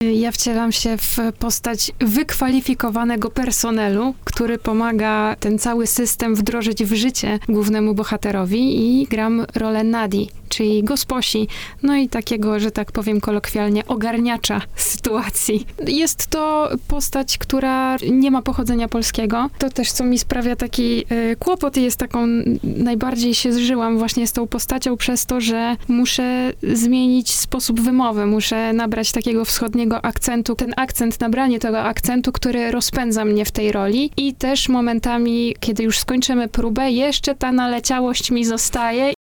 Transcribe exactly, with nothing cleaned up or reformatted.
Ja wcielam się w postać wykwalifikowanego personelu, który pomaga ten cały system wdrożyć w życie głównemu bohaterowi i gram rolę Nadi, czyli gosposi, no i takiego, że tak powiem kolokwialnie, ogarniacza sytuacji. Jest to postać, która nie ma pochodzenia polskiego. To też, co mi sprawia taki y, kłopot i jest taką, najbardziej się zżyłam właśnie z tą postacią przez to, że muszę zmienić sposób wymowy, muszę nabrać takiego wschodniego akcentu, ten akcent, nabranie tego akcentu, który rozpędza mnie w tej roli i też momentami, kiedy już skończymy próbę, jeszcze ta naleciałość mi zostaje